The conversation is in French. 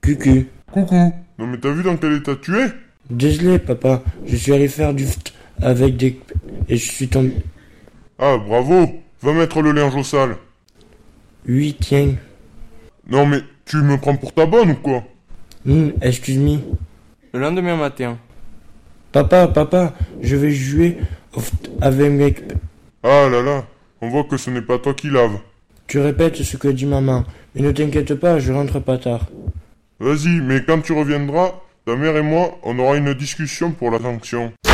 Cucu. Coucou. Non mais t'as vu dans quel état tu es? Désolé, papa. Je suis allé faire du avec des... Et je suis tombé... Ah, bravo. Va mettre le linge au sale. Oui, tiens. Non mais, tu me prends pour ta bonne ou quoi? Excuse-moi. Le lendemain matin. Papa, je vais jouer avec mes... Ah là là, on voit que ce n'est pas toi qui lave. Tu répètes ce que dit maman. Mais ne t'inquiète pas, je rentre pas tard. Vas-y, mais quand tu reviendras, ta mère et moi, on aura une discussion pour la sanction.